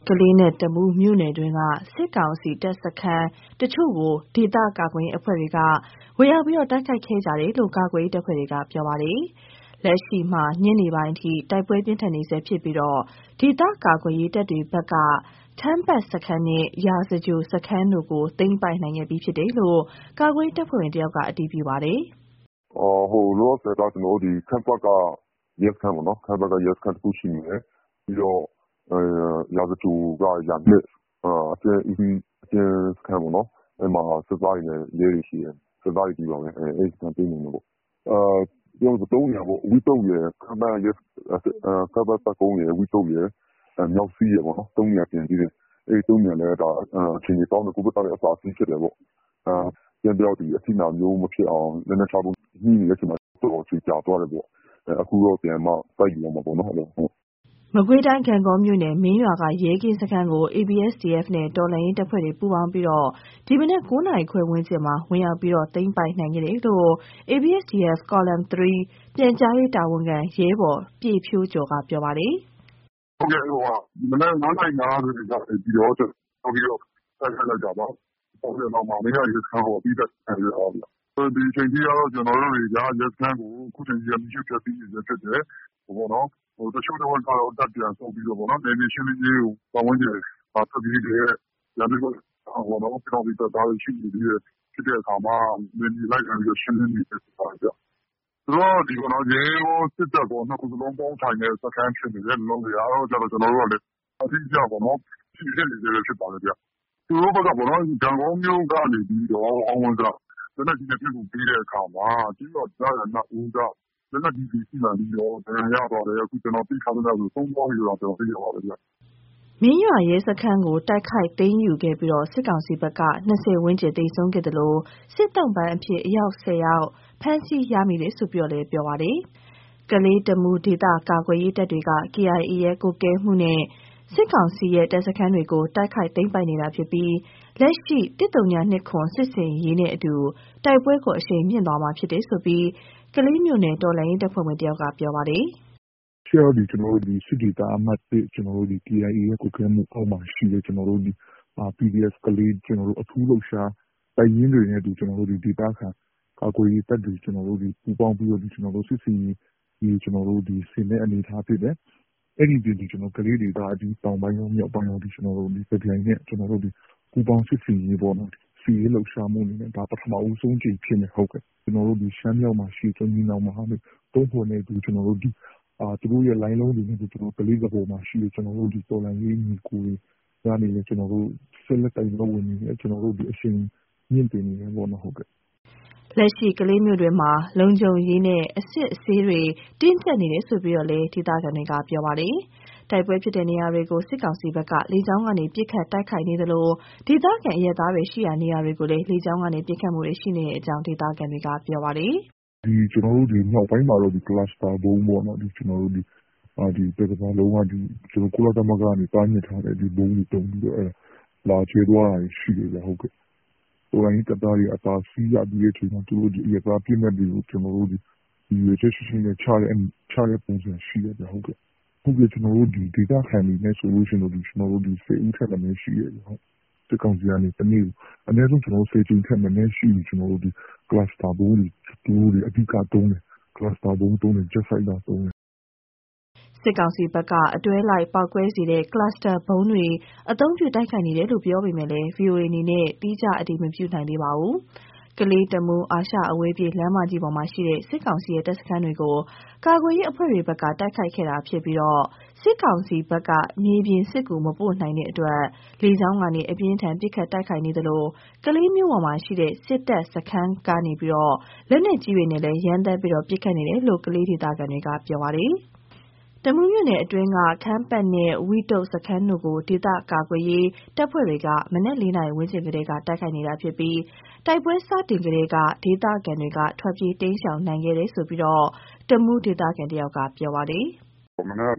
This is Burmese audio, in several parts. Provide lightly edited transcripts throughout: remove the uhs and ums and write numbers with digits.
ကလေးနဲ့တမူးမြို့နယ်တွင်းကစစ်ကောင်စီတပ်စခန်းတချို့ကိုဒေသကာကွယ်ရေးအဖွဲ့တွေကဝင်ရောက်ပြီးတိုက်ခိုက်ခဲ့ကြတယ်လို့ကာကွယ်ရေးတပ်ဖွဲ့တွေကပြောပါတယ်။လက်ရှိမှာညနေပိုင်းအထိတိုက်ပွဲပြင်းထန်နေဆဲဖြစ်ပြီးဒေသကာကွယ်ရေးတပ်တွေဘက်ကထမ်းပတ်စခန်းနဲ့ရာဇကြိုစခန်းတို့ကိုသိမ်းပိုက်နိုင်ခဲ့ပြီးဖြစ်တယ်လို့ကာကွယ်ရေးတပ်ဖွဲ့ဝင်တယောက်ကအတည်ပြုပါတယ်။လောဆယ်ကကျွန်တော်တို့ဒီခမ်းပတ်ကရဲစခန်းပေါ့နော်ခမ်းပတ်ကရဲစခန်းတစ်ခုရှိနေတယ်ပြီးတော့ရာဇကြိုကရာမြစ်အကျဉ်စခန်းပေါ့နော်အဲ့မှာစစ်သားတွေနဲ့ရဲတွေရှိတယ်စစ်သားတွေကြီးပါမယ်အဲ့စခန်းသိမ်းနေတယ်ပေါ့ပြောလို့3နေရာပေါ့ဝီတုတ်ရယ်ခမ်းပတ်ရဲခမ်းပတ်ကုန်းရယ်ဝီတုတ်ရယ်မြောက်စီးရယ်ပေါ့နော်3နေရာပြင်ပြီးတယ်အဲ့3နေရာလည်းဒါအချိန်ကြီးတောင်းတဲ့ကိုဗစ်တဲ့အစာစီးဖြစ်တယ်ပေါ့ပြန်ပြောက်ဒီအထိနာမျိုးမဖြစ်အောင်လည်းနဲ့ချဖို့ညှိနေတဲ့အချိန်မှာတော့ချီကြသွားတယ်ပေါ့အခုတော့ပြန်မှတိုက်ပြီးတော့မှာပေါ့နော်ဟုတ်မကွေးတိုင်းဂံကောမြို့နယ်မင်းရွာကရဲကင်းစခန်းကို ABSDF နဲ့တော်လှန်ရေးတပ်ဖွဲ့တွေပူးပေါင်းပြီးဒီမနက်9:00 နာရီခွဲဝန်းကျင်မှာဝင်ရောက်ပြီးသိမ်းပိုက်နိုင်ခဲ့တယ်လို့ ABSDF Column 3ပြန်ကြားရေးတာဝန်ခံရဲဘော်ပြည့်ဖြိုးကျော်ကပြောပါတယ်။ဟုတ်ကဲ့မနက်9:50ကနေပြီးတော့တိုက်ခိုက်လိုက်တာပါ။ဟုတ်ကဲ့တော့မင်းရွာရဲစခန်းကိုပြီးသက်တယ်ဟုတ်ကဲ့ဒီအချိန်ကြီးကတော့ကျွန်တော်တို့တွေကရဲစခန်းကိုအခုချိန်ကြီးမရှိဖြတ်ပြီးနေဖြစ်တယ်ပေါ့နော်တချို့တော့ကတော့တက်ပြန်ဆုံးပြီးတော့ပေါ့နော်နေရှင်းလေးကိုပတ်ဝန်းကျင်ဆက်ပြီးတဲ့ရန်ကုန်ပေါ့နော်ကျွန်တော်ဒီတက်သားရှိနေပြီးဖြစ်တဲ့အခါမှာမင်းလိုက်ခံပြီးရှင်းနေတယ်ဆိုတာကြသူတို့ဒီကတော့ရဲရောစစ်တပ်ကောနှစ်ခုစလုံးပေါင်းထိုင်တဲ့စခန်းဖြစ်နေတယ်လုံးတွေကတော့ကျွန်တော်တို့ကလည်းအထူးကြပေါ့နော်ရှိနေတယ်ဖြစ်ပါတယ်ဗျသူတို့ဘက်ကပေါ့နော်ဂျန်ကုန်မြို့ကနေပြီးတော့အောင်ဝန်ကလက်နက်ကြီးနဲ့ပြုတ်ပြီးတဲ့အခါမှာကြီးတော့ကြားရတဲ့ဦးကလက်နက်ကြီးရှိမှပြီးတော့ရသွားတယ်အခုကျွန်တော်သိထားတဲ့ဆို3ပေါင်းယူတော့ကျွန်တော်သိရပါတယ်ဗျမင်းရွာရဲစခန်းကိုတိုက်ခိုက်သိမ်းယူခဲ့ပြီးစစ်ကောင်စီဘက်က20ဝန်းကျင်တိတ်ဆုံးခဲ့တယ်လို့စစ်တုံးပန်းအဖြစ်အယောက်10ယောက်ဖမ်းဆီးရမိတယ်ဆိုပြီးလည်းပြောပါတယ်။ကလေးတမူဒေသကာကွယ်ရေးတပ်တွေက KIA ရဲ့ကိုကဲမှုနဲ့စစ်ကောင်စီရဲ့တပ်စခန်းတွေကိုတိုက်ခိုက်သိမ်းပိုက်နေတာဖြစ်ပြီးလက်ရှိ1029စစ်စင်ရေးနဲ့အတူတိုက်ပွဲကိုအရှိန်မြင့်သွားမှာဖြစ်တယ်ဆိုပြီးကလေးမြို့နယ်တော်လှန်ရေးတပ်ဖွဲ့ဝင်တယောက်ကပြောပါတယ်။ကျွန်တော်တို့ဒီစစ်ဒေသအမှတ်1ကျွန်တော်တို့ဒီ KIA ရဲ့ကိုကဲမှုအောက်မှာရှိတယ်ကျွန်တော်တို့ဒီPDF ကလေးကျွန်တော်တို့အထူးလှုပ်ရှားတိုင်ရင်းတွေနဲ့ကျွန်တော်တို့ဒီဒေသခံကာကွယ်ရေးတပ်တွေကျွန်တော်တို့ဒီပူးပေါင်းပြီးတော့ကျွန်တော်တို့စစ်စင်ရေးကျွန်တော်တို့ဒီစင်တဲ့အနေထားဖြစ်တယ်အဲ့ဒီဒီကျွန်တော်ကလေးတွေကဒီတောင်ပိုင်းရောမြောက်ပိုင်းရောဒီကျွန်တော်တို့ဒီပြည်တိုင်းနဲ့ကျွန်တော်တို့ဒီပူးပေါင်းစစ်စင်ရေးပေါ့နော်စီရေးလှုပ်ရှားမှုနဲ့ဒါပထမဦးဆုံးကြိမ်ဖြစ်နေဟုတ်ကဲ့ကျွန်တော်တို့ဒီရှမ်းမြောက်မှာရှိတဲ့ညီနောင်မဟာမိတ်တုံးဖို့နဲ့ဒီကျွန်တော်တို့ဒီသူတို့ရဲ့ line လုံးတွေနဲ့ကျွန်တော်ကလေးကပေါ်မှာရှိတဲ့ကျွန်တော်တို့ဒီတော်လိုင်းရေးညီကိုတွေကနေလည်းကျွန်တော်တို့ဆက်လက်တိုင်လို့ဝင်နေတယ်ကျွန်တော်တို့ဒီအရှင်မြင့်တင်နေတယ်ပေါ့နော်ဟုတ်ကဲ့လက်ရှိကလေးမျိုးတွေမှာလုံခြုံရေးနဲ့အစစ်အဆေးတွေတင်းကျပ်နေတယ်ဆိုပြီးတော့လည်းဒေသခံတွေကပြောပါတယ်။တိုက်ပွဲဖြစ်တဲ့နေရာတွေကိုစစ်ကောင်စီဘက်ကလေကြောင်းကနေပစ်ခတ်တိုက်ခိုက်နေသလိုဒေသခံအရက်သားတွေရှိရာနေရာတွေကိုလည်းလေကြောင်းကနေပစ်ခတ်မှုတွေရှိနေတဲ့အကြောင်းဒေသခံတွေကပြောပါတယ်။ဒီကျွန်တော်တို့ဒီမြောက်ပိုင်းမှာတော့ဒီ cluster ဘုံပေါ့နော်ဒီကျွန်တော်တို့ဒီတက္ကသိုလ်လုံးကဒီကျွန်တော်ကုလသမဂ္ဂကနေတားမြစ်ထားတဲ့ဒီဘုံတွေတုံးပြီးတော့လာချေသွားတာရှိတယ်ဗျဟုတ်ကဲ့တော်လိုင်းတပ်သားတွေအသာစီးရပြီးတဲ့အချိန်မှာသူတို့ဒီအရသာပြည့်မဲ့တွေကိုကျွန်တော်တို့ဒီရွေးချက်ရှိနေချတဲ့ပုံစံရှိတယ်ဗျဟုတ်ကဲ့ကျွန်တော်တို့ဒီဒေတာခံနေနေဆိုလို့ရှိရင်ကျွန်တော်တို့ဒီစေဦးထက်လည်းရှိရတယ်ဟုတ်ဒီကောင်စီကနေတနေ့အနည်းဆုံးကျွန်တော်စေချင်းထက်လည်းရှိပြီကျွန်တော်တို့ဒီ cluster ဘုံတွေသူတို့အဓိကတုံးတယ် cluster ဘုံတုံးတယ် jet fighter တုံးတယ်စစ်ကောင်စီဘက်ကအတွဲလိုက်ပောက်ကွဲစေတဲ့ cluster ဘုံတွေအသုံးပြုတိုက်ခိုက်နေတယ်လို့ပြောပေမဲ့လည်း VOA အနေနဲ့တိကျအတည်မပြုနိုင်သေးပါဘူး။ကလေးတမူအာရှအဝေးပြေးလမ်းမကြီးပေါ်မှာရှိတဲ့စစ်ကောင်စီရဲ့တပ်စခန်းတွေကိုကာကွယ်ရေးအဖွဲ့တွေဘက်ကတိုက်ခိုက်ခဲ့တာဖြစ်ပြီးစစ်ကောင်စီဘက်ကမြေပြင်စစ်ကူမပို့နိုင်တဲ့အတွက်လေကြောင်းကနေအပြင်းထန်ပစ်ခတ်တိုက်ခိုက်နေသလိုကလေးမြို့ပေါ်မှာရှိတဲ့စစ်တပ်စခန်းကနေလက်နက်ကြီးတွေနဲ့လည်းရမ်းသမ်းပြီးပစ်ခတ်နေတယ်လို့ကလေးဒေသခံတွေကပြောပါတယ်။တမူးမြို့နယ်အတွင်းကခမ်းပတ်နဲ့ဝီတုတ်စခန်းတို့ကိုဒေသကာကွယ်ရေးတပ်ဖွဲ့တွေကမနက်4 နာရီဝန်းကျင်ကတည်းကတိုက်ခိုက်နေတာဖြစ်ပြီးတိုက်ပွဲစတင်ကတည်းကဒေသခံတွေကထွက်ပြေးတိမ်းရှောင်နိုင်ခဲ့တယ်ဆိုပြီးတမူးဒေသခံတယောက်ကပြောပါတယ်။မနက်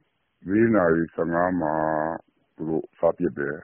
4:15မှာသူတို့စပစ်တယ်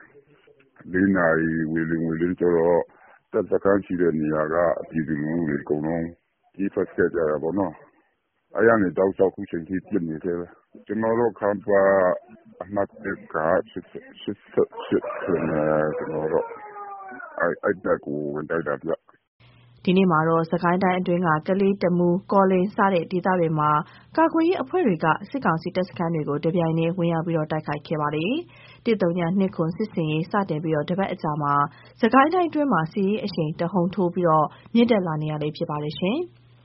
4 နာရီဝေလင်းကျတော့တပ်စခန်းရှိတဲ့နေရာကပြည်သူလူထုတွေအကုန်လုံးကြီးဖက်ခဲ့ကြတာပေါ့နော်အဲ့ရနေတောက်လျှောက်ခုချိန်ထိပြစ်နေသေးပဲကျွန်တော်တို့ခံပါအမှတ်ကစစ်ဆိုနေကျွန်တော်တို့အဲ့တက်ကိုဝင်တိုက်တာပြဒီနေ့မှာတော့စကိုင်းတိုင်းအတွင်းကကလေးတမူကော်လင်းစတဲ့ဒေသတွေမှာကာကွယ်ရေးအဖွဲ့တွေကစစ်ကောင်စီတပ်စခန်းတွေကိုတပြိုင်တည်းဝင်ရောက်ပြီးတိုက်ခိုက်ခဲ့ပါတယ်။132ခုစစ်စင်ရေးစတင်ပြီးတပတ်အကြာမှာစကိုင်းတိုင်းအတွင်းမှာစီးရေးအရှိန်တဟုန်ထိုးပြီးမြင့်တက်လာနေရလေဖြစ်ပါတယ်ရှင်။